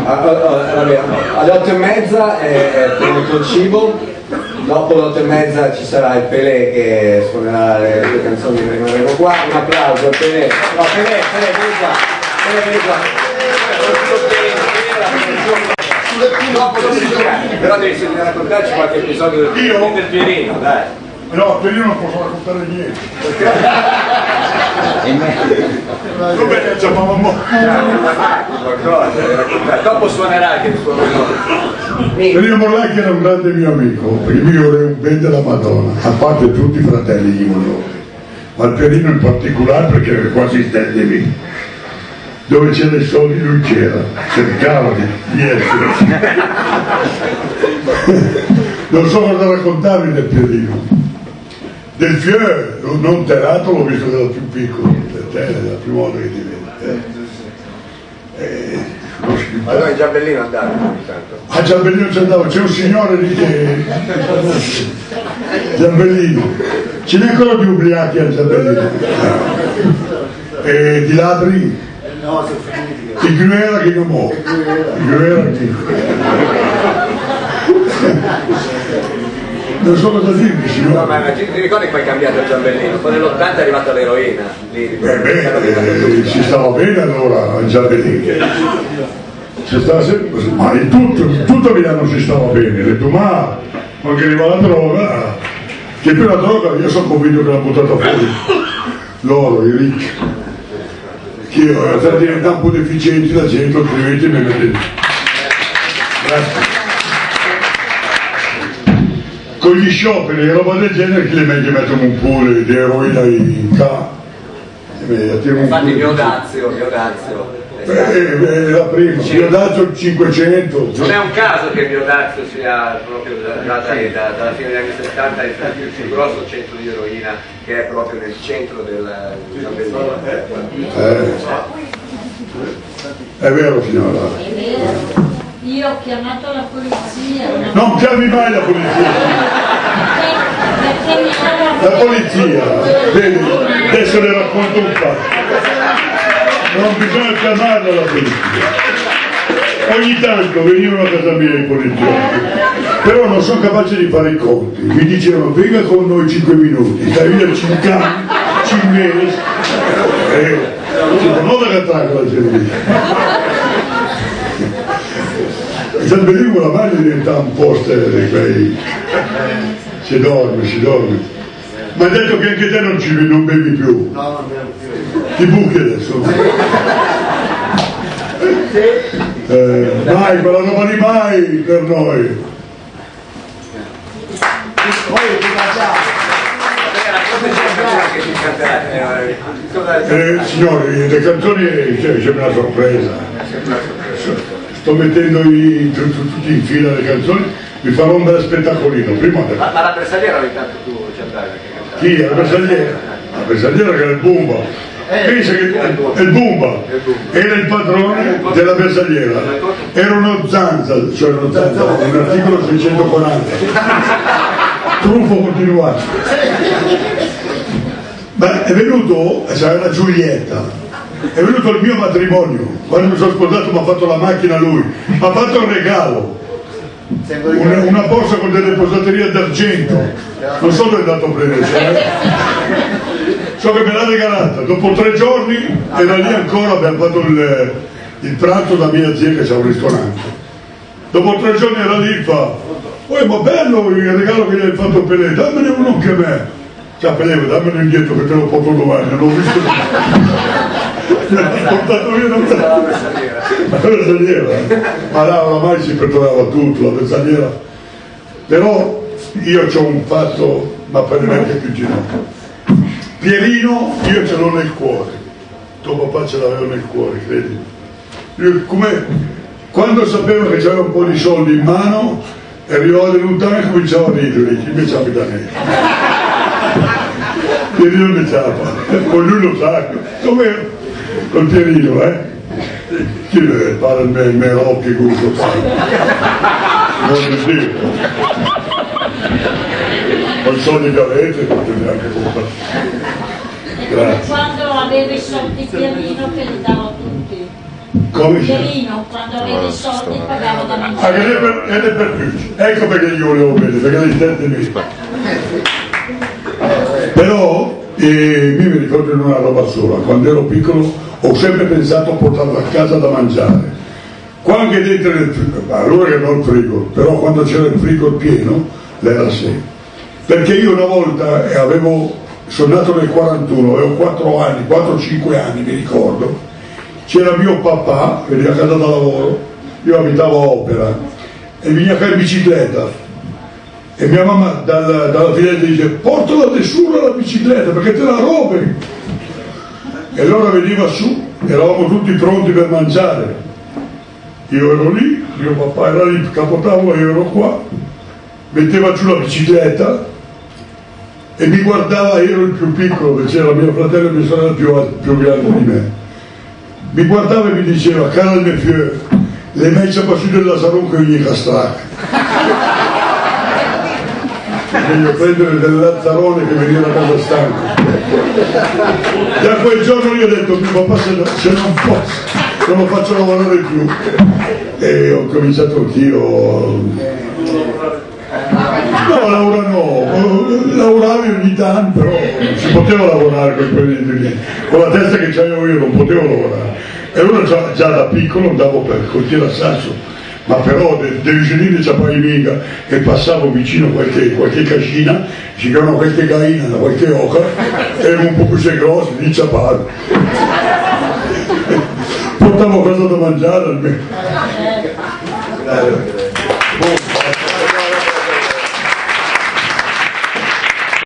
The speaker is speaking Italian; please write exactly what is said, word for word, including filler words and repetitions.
alle otto e mezza è pronto il cibo, dopo le otto e mezza ci sarà il Pelé che suonerà le due canzoni che rimarremo qua. Un applauso a Pelé. No, Pelé, Pelé, vieni qua. Pelé, vieni qua. Però devi sentire raccontarci qualche episodio del film del Pierino, dai. No, per io non posso raccontare niente. Vabbè, già mamma. Dopo suonerà anche il suo nome. Pierino Morlacchi era un grande mio amico, perché io ero un ben della Madonna, a parte tutti i fratelli di Morlacchi, ma il Pierino in particolare perché era quasi assistente mio. Dove c'era i soldi lui c'era, cercava di, di essere. Non so cosa raccontarvi del Pierino. Del Fieu, non Terato, l'ho visto dalla più piccola, per te, la prima volta che ti vedo. Eh. Eh, ma noi Giambellino andava ogni tanto. A Giambellino ci andavo, c'è un signore lì che. Giambellino. Ce n'è ancora di ubriachi a Giambellino. E di ladri? No, sono finiti. Di Gruera che non muore. Di Gruera che. Non so cosa dirvi, signore. No, ma ti ricordi che poi è cambiato il Giambellino? Poi nell'ottanta è arrivato all'eroina. Eh beh, eh, si stava bene allora a Giambellino. Si stava sempre così. Ma in tutto, in tutto Milano si stava bene, le Dumas, quando arriva la droga, che per la droga io sono convinto che l'ha buttata fuori. Loro, i ricchi. Che io sta diventando un po' deficienti la gente, altrimenti me ne vedo. Grazie. Con gli scioperi e roba del genere che le meglio mettono un pool di eroina in ca. Infatti mio Dazio, mio Dazio. Beh, beh, la prima, mio Dazio cinquecento. Non è un caso che mio Dazio sia proprio da, da, da, dalla fine degli anni settanta il più grosso centro di eroina che è proprio nel centro del Giambellino. Eh, è vero signora. È vero. Io ho chiamato la polizia. Non chiami mai la polizia. Perché mi hanno... La polizia, vedi, adesso le racconto un fatto. Non bisogna chiamarla la polizia. Ogni tanto venivano a casa mia i poliziotti, però non sono capace di fare i conti. Mi dicevano venga con noi cinque minuti, stai via cinque anni, cinque mesi. E non da cattare la gente. Giambellino la maglia diventa un poster di quei. Si dorme, si dorme. Ma hai detto che anche te non ci non bevi più. No, non bevo più. Ti buchi adesso. Eh, mai, quella roba di mai per noi. Eh, signori, le canzoni c'è, c'è una sorpresa. Sto mettendo i, tutti in fila le canzoni, vi farò un bel spettacolino. Prima ma, ma la bersagliera ogni tanto tu ci andavi a cantare? chi? La bersagliera? La bersagliera che era il Bumba. Pensa che è il Bumba era il padrone della bersagliera. Era uno zanza, cioè uno zanza, un articolo seicentoquaranta. Trufo continuato. Beh, è venuto, c'era la Giulietta. È venuto il mio matrimonio, quando mi sono sposato mi ha fatto la macchina lui, mi ha fatto un regalo, una, una borsa con delle posaterie d'argento, non so dove è andato a prendere, so che me l'ha regalata, dopo tre giorni era lì ancora, abbiamo fatto il, il pranzo da mia zia che c'ha un ristorante, dopo tre giorni era lì, fa, oh ma bello il regalo che gli hai fatto per lei, dammene uno anche a me, cioè Pelé, dammelo indietro che te lo porto domani, non l'ho visto. Mi ha portato via non la bersagliera, la bersagliera, ma là oramai si perdonava tutto, la bersagliera, però io ho un fatto, ma per me anche più ginocchio. Pierino io ce l'ho nel cuore, tuo papà ce l'aveva nel cuore, credi? Io, come, quando sapevo che c'aveva un po' di soldi in mano, arrivavo alle lontane e cominciavo a ridere, chi mi ciapa da me? Pierino mi ciapa, poi lui lo sa, come col Pierino, eh? Chi vede? Pare il me, me occhi gusto fare. Non mi dico. Con i soldi che avete, potete anche comprare. Grazie. Quando avevo i soldi Pierino che li davo tutti. Come si? Pierino, quando avevi i soldi pagavo da Ah, mangiare. che è per, ed è per più. Ecco perché io volevo bene, perché le intende me. Però eh, io mi ricordo di una roba sola, quando ero piccolo ho sempre pensato a portarlo a casa da mangiare. Qua anche dentro nel frigo, allora che non il frigo, però quando c'era il frigo pieno, l'era sempre. Perché io una volta eh, avevo, sono nato nel quarantuno, avevo quattro anni, quattro cinque anni mi ricordo, c'era mio papà, veniva a casa da lavoro, io abitavo a Opera, e veniva qua in bicicletta, e mia mamma dalla, dalla finestra dice porta la tessura alla bicicletta perché te la rovi. E allora veniva su, eravamo tutti pronti per mangiare. Io ero lì, mio papà era lì, capotavo, io ero qua, metteva giù la bicicletta e mi guardava, ero il più piccolo, perché c'era mio fratello e mia sorella più, più grande di me. Mi guardava e mi diceva, cara mio figlio, le mette pas su della salon che gli castrac. Meglio prendere del lazzarone che venire a casa stanco. Da quel giorno io ho detto, mio papà se, no, se non posso, non lo faccio lavorare più. E ho cominciato anch'io. No, lavora no, lavoravi ogni tanto, però si poteva lavorare quel periodo lì. Con la testa che c'avevo io non potevo lavorare. E allora già, già da piccolo andavo per cortiere a Sasso, ma però dei vicinini c'è poi mica, e passavo vicino a qualche, qualche cascina, ci chiamano qualche gaina, qualche oca, erano un po' più grossi, di ciapato. Portavo cosa da mangiare almeno.